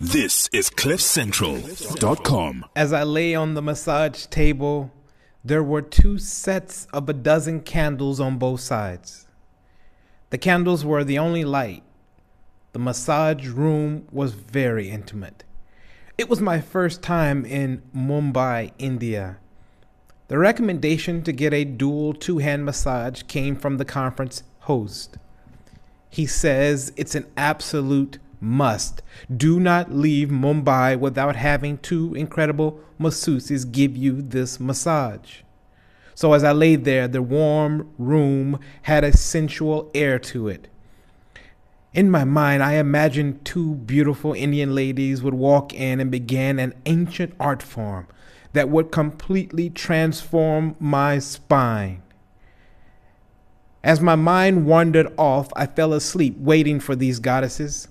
This is CliffCentral.com. As I lay on the massage table, there were 2 sets of a dozen candles on both sides. The candles were the only light. The massage room was very intimate. It was my first time in Mumbai, India. The recommendation to get a dual 2-hand massage came from the conference host. He says it's an absolute must. Do not leave Mumbai without having 2 incredible masseuses give you this massage. So as I lay there, the warm room had a sensual air to it. In my mind, I imagined 2 beautiful Indian ladies would walk in and begin an ancient art form that would completely transform my spine. As my mind wandered off, I fell asleep waiting for these goddesses.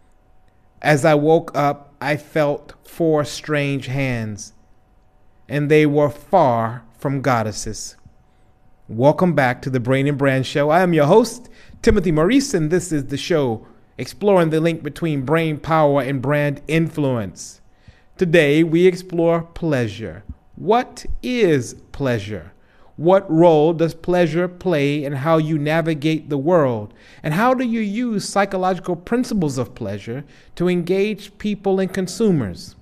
As I woke up, I felt 4 strange hands, and they were far from goddesses. Welcome back to the Brain and Brand Show. I am your host, Timothy Maurice, and this is the show exploring the link between brain power and brand influence. Today, we explore pleasure. What is pleasure? What role does pleasure play in how you navigate the world? And how do you use psychological principles of pleasure to engage people and consumers?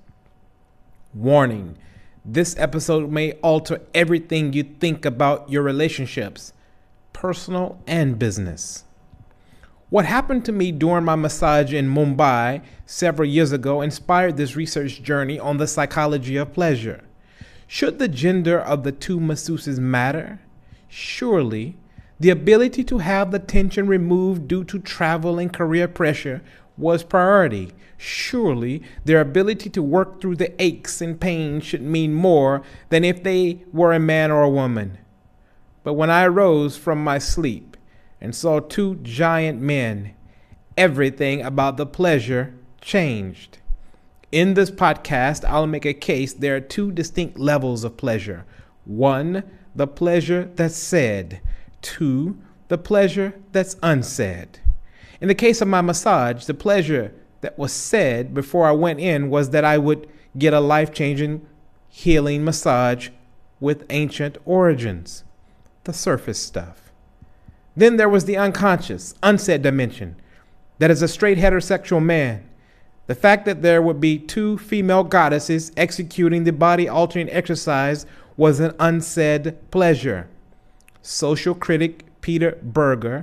Warning, this episode may alter everything you think about your relationships, personal and business. What happened to me during my massage in Mumbai several years ago inspired this research journey on the psychology of pleasure. Should the gender of the 2 masseuses matter? Surely, the ability to have the tension removed due to travel and career pressure was priority. Surely, their ability to work through the aches and pains should mean more than if they were a man or a woman. But when I rose from my sleep and saw 2 giant men, everything about the pleasure changed. In this podcast, I'll make a case there are 2 distinct levels of pleasure. 1, the pleasure that's said. 2, the pleasure that's unsaid. In the case of my massage, the pleasure that was said before I went in was that I would get a life-changing, healing massage with ancient origins, the surface stuff. Then there was the unconscious, unsaid dimension. That is a straight heterosexual man. The fact that there would be 2 female goddesses executing the body-altering exercise was an unsaid pleasure. Social critic Peter Berger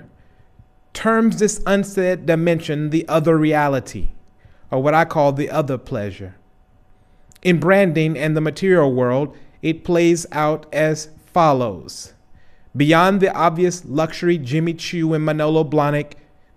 terms this unsaid dimension the other reality, or what I call the other pleasure. In branding and the material world, it plays out as follows. Beyond the obvious luxury Jimmy Choo and Manolo Blahnik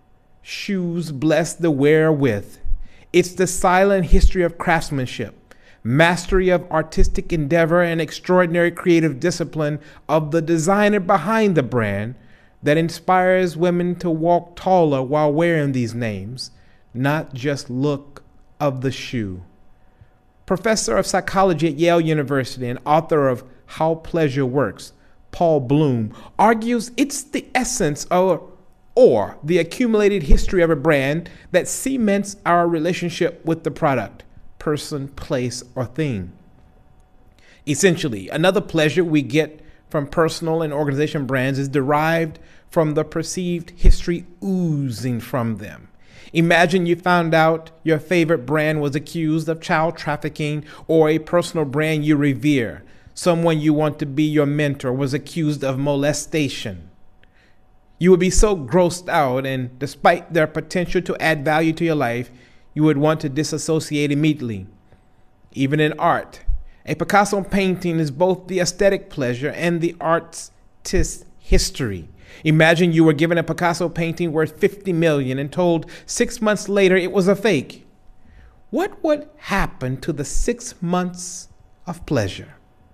shoes bless the wearer with, it's the silent history of craftsmanship, mastery of artistic endeavor, and extraordinary creative discipline of the designer behind the brand that inspires women to walk taller while wearing these names, not just look of the shoe. Professor of psychology at Yale University and author of How Pleasure Works, Paul Bloom, argues it's the essence or the accumulated history of a brand that cements our relationship with the product, person, place, or thing. Essentially, another pleasure we get from personal and organization brands is derived from the perceived history oozing from them. Imagine you found out your favorite brand was accused of child trafficking, or a personal brand you revere, someone you want to be your mentor, was accused of molestation. You would be so grossed out, and despite their potential to add value to your life, you would want to disassociate immediately. Even in art, a Picasso painting is both the aesthetic pleasure and the artist's history. Imagine you were given a Picasso painting worth $50 million and told 6 months later it was a fake. What would happen to the 6 months of pleasure?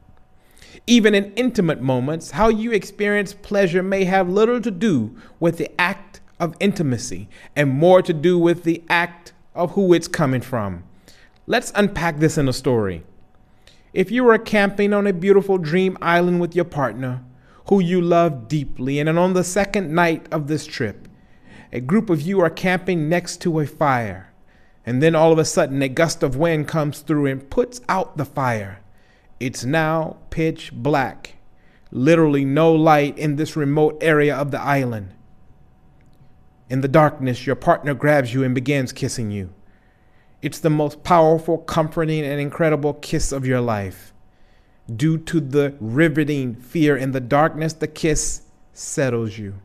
Even in intimate moments, how you experience pleasure may have little to do with the act of intimacy and more to do with the act of who it's coming from. Let's unpack this in a story. If you were camping on a beautiful dream island with your partner, who you love deeply, and on the second night of this trip, a group of you are camping next to a fire. And then all of a sudden, a gust of wind comes through and puts out the fire. It's now pitch black. Literally no light in this remote area of the island. In the darkness, your partner grabs you and begins kissing you. It's the most powerful, comforting, and incredible kiss of your life. Due to the riveting fear in the darkness, the kiss settles you.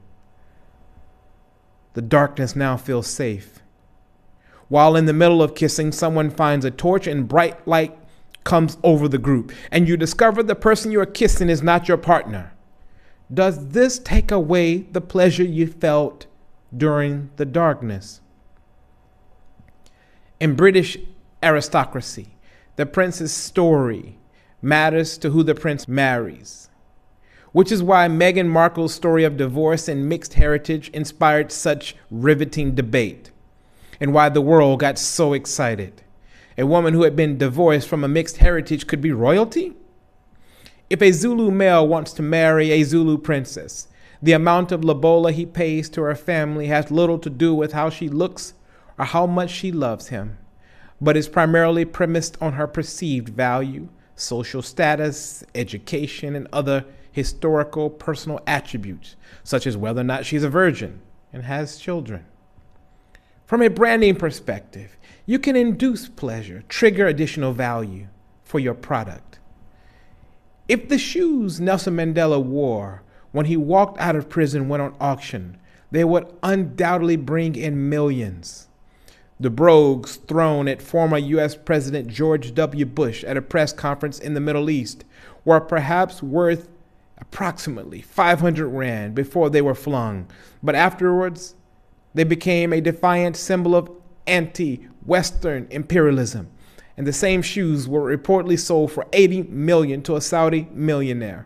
The darkness now feels safe. While in the middle of kissing, someone finds a torch and bright light comes over the group, and you discover the person you are kissing is not your partner. Does this take away the pleasure you felt during the darkness? In British aristocracy, the prince's story matters to who the prince marries, which is why Meghan Markle's story of divorce and mixed heritage inspired such riveting debate, and why the world got so excited. A woman who had been divorced from a mixed heritage could be royalty? If a Zulu male wants to marry a Zulu princess, the amount of lobola he pays to her family has little to do with how she looks or how much she loves him, but is primarily premised on her perceived value, social status, education, and other historical personal attributes, such as whether or not she's a virgin and has children. From a branding perspective, you can induce pleasure, trigger additional value for your product. If the shoes Nelson Mandela wore when he walked out of prison went on auction, they would undoubtedly bring in millions. The brogues thrown at former U.S. President George W. Bush at a press conference in the Middle East were perhaps worth approximately 500 rand before they were flung, but afterwards they became a defiant symbol of anti-Western imperialism, and the same shoes were reportedly sold for 80 million to a Saudi millionaire.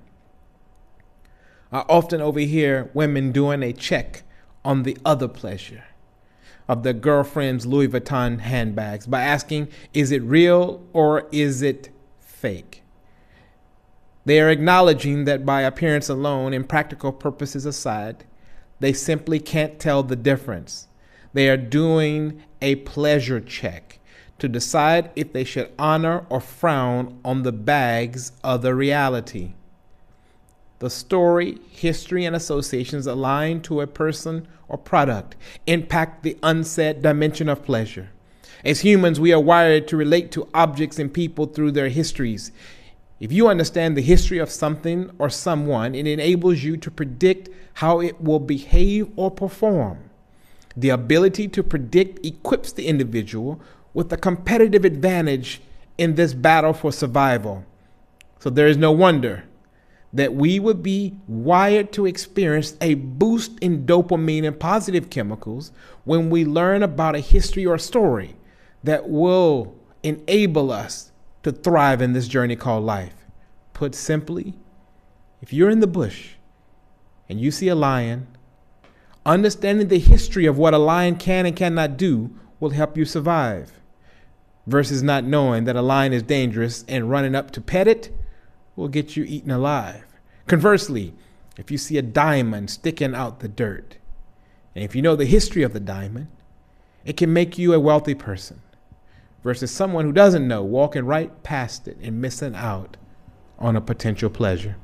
I often overhear women doing a check on the other pleasure of their girlfriend's Louis Vuitton handbags by asking, is it real or is it fake? They are acknowledging that by appearance alone and practical purposes aside, they simply can't tell the difference. They are doing a pleasure check to decide if they should honor or frown on the bag's other reality. The story, history, and associations aligned to a person or product impact the unsaid dimension of pleasure. As humans, we are wired to relate to objects and people through their histories. If you understand the history of something or someone, it enables you to predict how it will behave or perform. The ability to predict equips the individual with a competitive advantage in this battle for survival. So there is no wonder that we would be wired to experience a boost in dopamine and positive chemicals when we learn about a history or story that will enable us to thrive in this journey called life. Put simply, if you're in the bush and you see a lion, understanding the history of what a lion can and cannot do will help you survive, versus not knowing that a lion is dangerous and running up to pet it will get you eaten alive. Conversely, if you see a diamond sticking out the dirt, and if you know the history of the diamond, it can make you a wealthy person, versus someone who doesn't know walking right past it and missing out on a potential pleasure.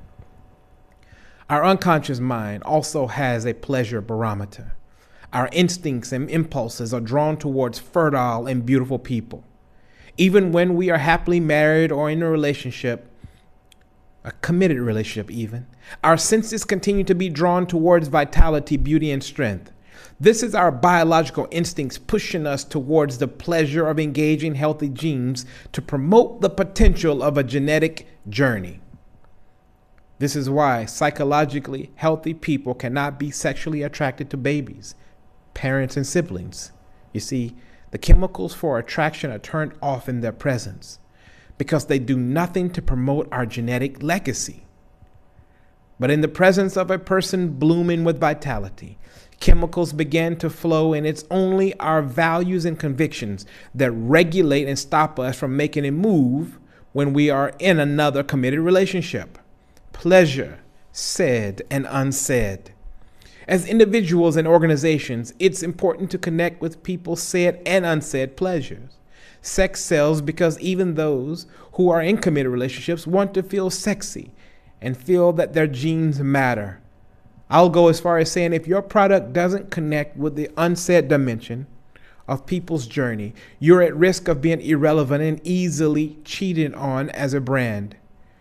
Our unconscious mind also has a pleasure barometer. Our instincts and impulses are drawn towards fertile and beautiful people. Even when we are happily married or in a relationship, a committed relationship even, our senses continue to be drawn towards vitality, beauty, and strength. This is our biological instincts pushing us towards the pleasure of engaging healthy genes to promote the potential of a genetic journey. This is why psychologically healthy people cannot be sexually attracted to babies, parents, and siblings. You see, the chemicals for attraction are turned off in their presence because they do nothing to promote our genetic legacy. But in the presence of a person blooming with vitality, chemicals begin to flow, and it's only our values and convictions that regulate and stop us from making a move when we are in another committed relationship. Pleasure, said and unsaid. As individuals and organizations, it's important to connect with people's said and unsaid pleasures. Sex sells because even those who are in committed relationships want to feel sexy and feel that their genes matter. I'll go as far as saying if your product doesn't connect with the unsaid dimension of people's journey, you're at risk of being irrelevant and easily cheated on as a brand.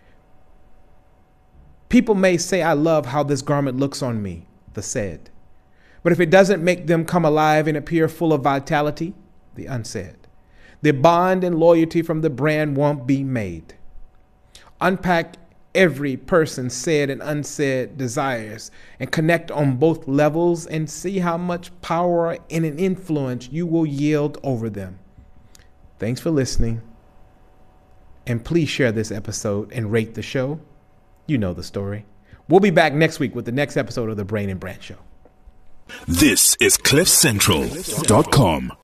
People may say, I love how this garment looks on me, the said. But if it doesn't make them come alive and appear full of vitality, the unsaid, the bond and loyalty from the brand won't be made. Unpack every person's said and unsaid desires and connect on both levels and see how much power and an influence you will yield over them. Thanks for listening. And please share this episode and rate the show. You know the story. We'll be back next week with the next episode of the Brain and Brand Show. This is CliffCentral.com.